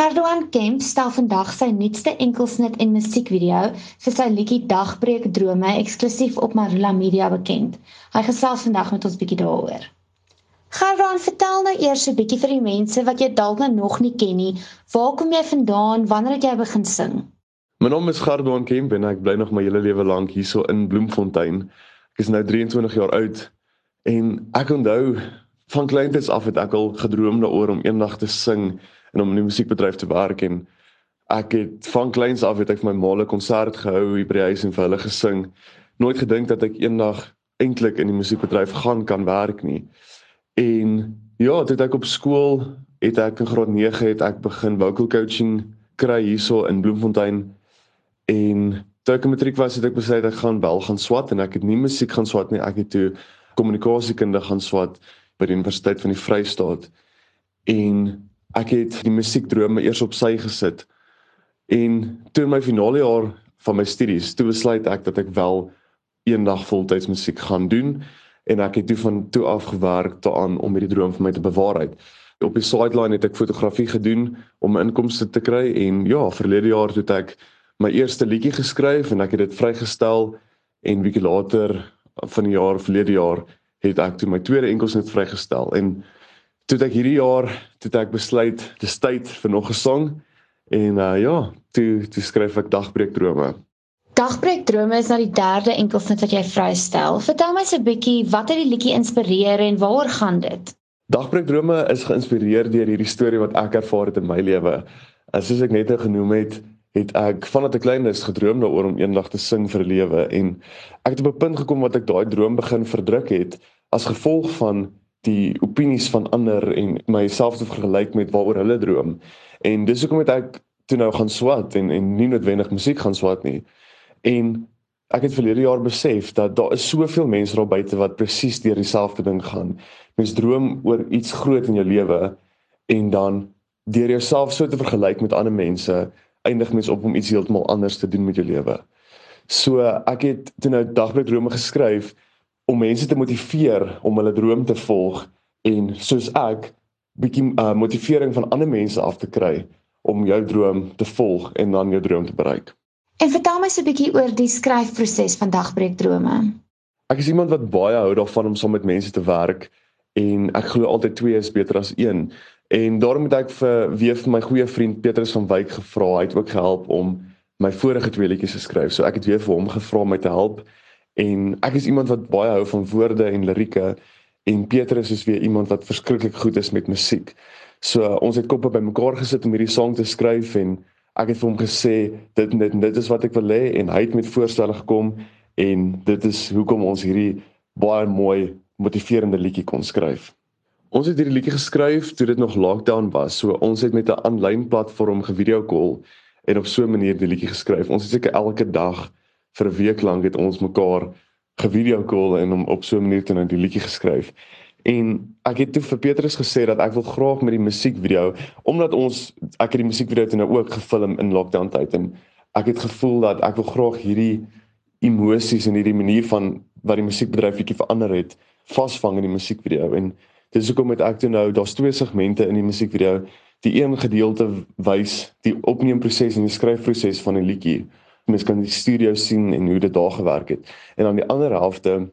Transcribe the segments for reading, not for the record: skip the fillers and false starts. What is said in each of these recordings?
Gerdoan Kemp stel vandag sy nuutste enkelsnit en musiekvideo vir sy liedjie Dagbreek Drome eksklusief op Marula Media bekend. Hy gesels vandag met ons bietjie daaroor. Gerdoan, vertel nou eers 'n bietjie vir die mense wat jy dalk nou nog nie ken nie. Waar kom jy vandaan? Wanneer het jy begin sing? My naam is Gerdoan Kemp en ek bly nog my hele lewe lank hierso in Bloemfontein. Ek is nou 23 jaar oud en ek onthou van kleintyd af het ek al gedroom daaroor om eendag te sing en om in die musiekbedryf te werk en ek het van kleins af het ek vir my ma 'n konsert gehou hier by die huis en vir hulle gesing. Nooit gedink dat ek eendag eintlik in die musiekbedryf kan werk nie. En ja, toe ek op skool het ek in graad 9 het ek begin vocal coaching kry hierso in Bloemfontein. En toe ek in matriek was, het ek besluit ek gaan swat en ek het nie musiek gaan swat nie, ek het toe kommunikasiekunde gaan swat by die Universiteit van die Vrystaat. En ek het die musiekdrome eers op sy gesit. En toe in my finale jaar van my studies, toe besluit ek dat ek wel eendag voltyds musiek gaan doen en ek het toe van toe af gewerk daaraan om hierdie droom vir my te bewaarheid. Op die sideline het ek fotografie gedoen om inkomste te kry en ja, verlede jaar het ek my eerste liedjie geskryf en ek het dit vrygestel en bietjie later van die jaar, verlede jaar, het ek toe my tweede enkelsnit vrygestel. En toe ek hierdie jaar, toe ek besluit, dis tyd vir nog 'n song en toe skryf ek Dagbreek Drome. Dagbreek Drome is nou die derde enkelsnit wat jy vrystel. Vertel my so 'n bietjie, wat het die liedjie inspireer en waaroor gaan dit? Dagbreek Drome is geïnspireer deur hierdie storie wat ek ervaar het in my lewe. Soos ek net nou genoem het ek vanaf 'n klein is gedroom daaroor om eendag te sing vir 'n lewe en ek het op 'n punt gekom wat ek daai droom begin verdruk het as gevolg van die opinies van ander en myself te vergelyk met waaroor hulle droom. En dis hoekom het ek toe nou gaan swat en nie noodwendig musiek gaan swat nie. En ek het verlede jaar besef dat daar is soveel mense daar buite wat presies deur dieselfde ding gaan. Mens droom oor iets groot in jou lewe en dan deur jouself so te vergelyk met ander mense eindig mens op om iets heeltemal anders te doen met jou lewe. So ek het toe nou Dagbreek Drome geskryf om mense te motiveer om hulle droom te volg en soos ek bietjie motivering van ander mense af te kry om jou droom te volg en dan jou droom te bereik. En vertel my so 'n bietjie oor die skryfproses van Dagbreek Drome. Ek is iemand wat baie hou daarvan om saam met mense te werk en ek glo altyd 2 is beter as 1. En daarom het ek vir my goeie vriend Petrus van Wyk gevra. Hy het ook gehelp om my vorige 2 liedjies te skryf. So ek het weer vir hom gevra om my te help. En ek is iemand wat baie hou van woorde en lirieke en Petrus is weer iemand wat verskriklik goed is met musiek. So ons het koppe bymekaar gesit om hierdie song te skryf en ek het vir hom gesê dit is wat ek wil hê en hy het met voorstelle gekom en dit is hoekom ons hierdie baie mooi motiverende liedjie kon skryf. Ons het hierdie liedjie geskryf toe dit nog lockdown was. So ons het met 'n aanlyn platform gevideo call en op so 'n manier die liedjie geskryf. Ons het seker elke dag vir 'n week lank het ons mekaar gevideo call en op so 'n manier toe nou die liedjie geskryf. En ek het toe vir Petrus gesê dat ek wil graag met die musiekvideo, omdat ek het die musiekvideo toe nou ook gefilm in lockdown tyd en ek het gevoel dat ek wil graag hierdie emosies en hierdie manier van wat die musiekbedryf bietjie verander het, vasvang in die musiekvideo. En dis hoekom het ek toe nou, daar's 2 segmente in die musiekvideo. Die een gedeelte wys die opneemproses en die skryfproses van 'n liedjie. Mens kan die studio sien en hoe dit daar gewerk het. En dan die ander helfte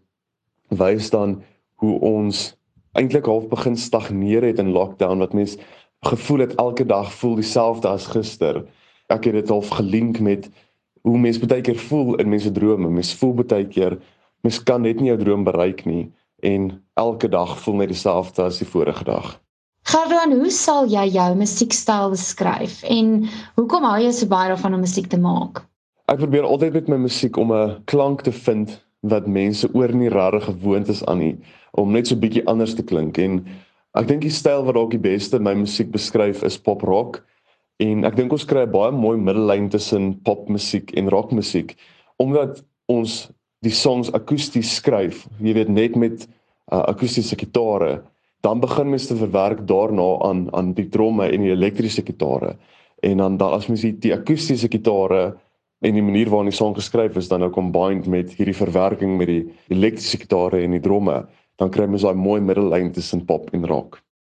wys dan hoe ons eintlik half begin stagneer het in lockdown, wat mens gevoel het elke dag voel dieselfde as gister. Ek het dit half gelink met hoe mens baie keer voel in mense drome. Mens voel baie keer, mens kan net nie jou droom bereik nie en elke dag voel net dieselfde as die vorige dag. Gerdoan, hoe sal jy jou musiekstyl beskryf en hoekom hou jy so baie daarvan om musiek te maak? Ek probeer altyd met my musiek om 'n klank te vind wat mense oor nie regtig gewoond is aan nie, om net so bietjie anders te klink. En ek dink die styl wat dalk die beste my musiek beskryf is pop rock. En ek dink ons kry 'n baie mooi middellyn tussen popmusiek en rockmusiek, omdat ons die songs akoesties skryf, jy weet net met akoestiese gitare, dan begin mens te verwerk daarna aan die tromme en die elektriese gitare. En dan as mens die akoestiese gitare en die manier waarop die song geskryf is dan nou combined met hierdie verwerking met die elektriese gitare en die dromme, dan kry mens daai mooi middellyn tussen pop en rock.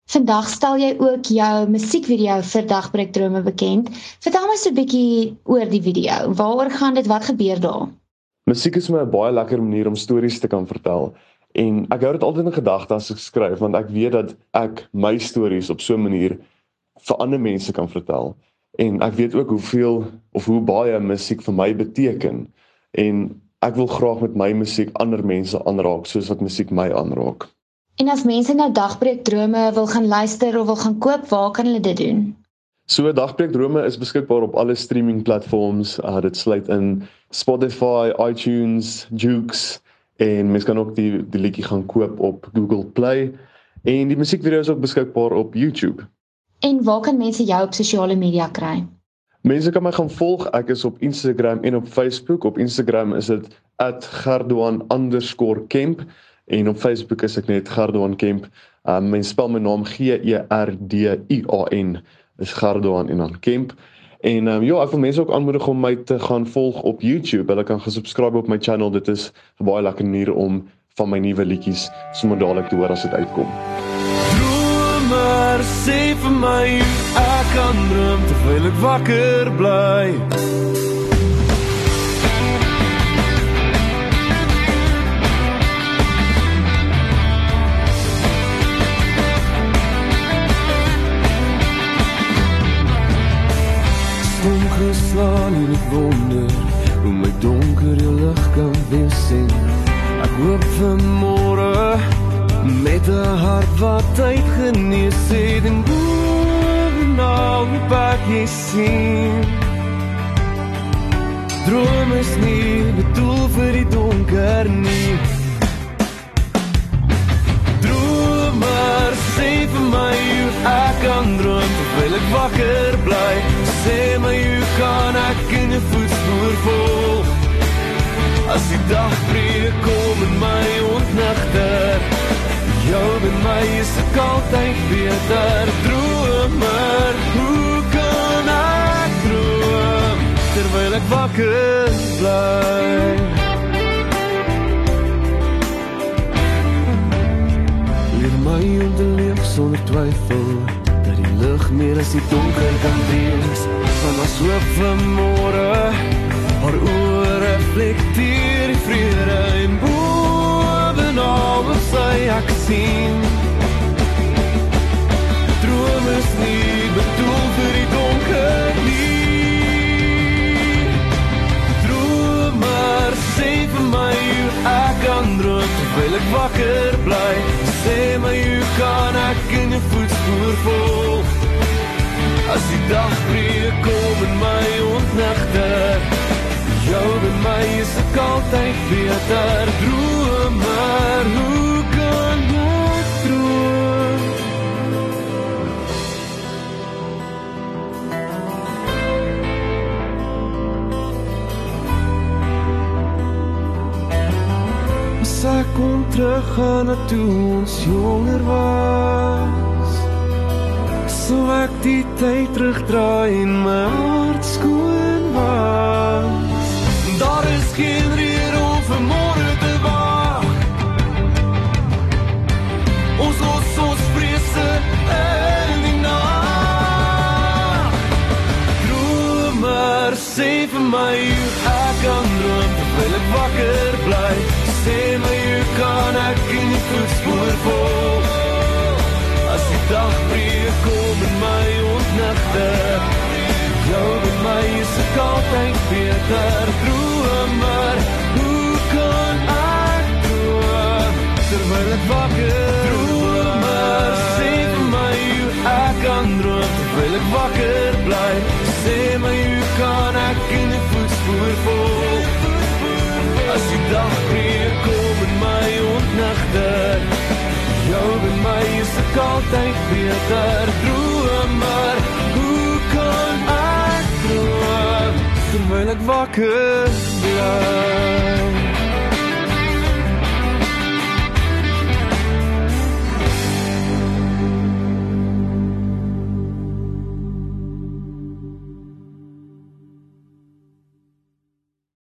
Vandag stel jy ook jou musiekvideo vir Dagbreekdrome bekend. Vertel my so 'n bietjie oor die video. Waaroor gaan dit? Wat gebeur daar? Musiek is my 'n baie lekker manier om stories te kan vertel. En ek hou dit altyd in gedagte as ek skryf, want ek weet dat ek my stories op so 'n manier vir ander mense kan vertel. En ek weet ook hoeveel of hoe baie musiek vir my beteken. En ek wil graag met my musiek ander mense aanraak, soos wat musiek my aanraak. En as mense nou Dagbreekdrome wil gaan luister of wil gaan koop, waar kan hulle dit doen? So Dagbreekdrome is beskikbaar op alle streaming platforms. Dit sluit in Spotify, iTunes, Joox, en mens kan ook die liedjie gaan koop op Google Play. En die musiekvideo is ook beskikbaar op YouTube. En waar kan mense jou op sosiale media kry? Mense kan my gaan volg. Ek is op Instagram en op Facebook. Op Instagram is dit @Gerdoan_Kemp en op Facebook is ek net Gerdoan Kemp. Mens spel my naam Gerduan, is Gerdoan en dan Kemp. En ek wil mense ook aanmoedig om my te gaan volg op YouTube. Hulle kan gesubscribe op my channel. Dit is 'n baie lekker manier om van my nuwe liedjies sommer dadelik te hoor as dit uitkom. Dromer, sê vir my, ek kan droom terwyl ek wakker bly. Omgeslaan en ek wonder hoe my donker jou lig kan weer sien. Ek hoop vanmôre met 'n hart wat uitgenees het en bovenal die pad jy sien. Droom is nie bedoel vir die donker nie. Dromer, sê vir my hoe ek kan droom terwyl ek wakker bly. Sê my hoe kan ek in jou voetspoor volg? As die dag breek kom en my ontnigter, jou en my is ek altyd beter. Dromer, hoe kan ek droom terwyl ek wakker bly? Leer my om te leef sonder twyfel, dat die lig meer as die donker kan wees. Van as hoop vanmôre, haar oor reflekteer die vrede en bovenal wat sy ek sien. Droom is nie bedoel vir die donker nie. Dromer, sê vir my hoe ek kan droom terwyl ek wakker bly. Sê my hoe kan ek in jou voetspoor volg? As die dag breek kom en my ontnigter, jou en my is ek altyd beter. Dromer, hoe kan ek droom? As ek kom teruggaan na toe ons jonger was, sou ek die tyd terugdraai en my hart skoon was. Daar is geen rede om vir môre te wag. Ons los ons vrese in die nag. Dromer, sê vir my hoe ek kan droom terwyl ek wakker bly. Sê my hoe kan ek in die voetspoor volg? As die dag breek kom en my ontnigter, jou en my is ek altyd beter. Dromer, hoe kan ek droom terwyl ek wakker? Dromer, sê vir my hoe ek kan droom terwyl ek wakker bly. Sê my hoe kan ek in die voetspoor volg? As die dag breek kom en my ontnigter, jou en my is ek altyd beter. Dromer, hoe kan ek droom terwyl ek wakker bly?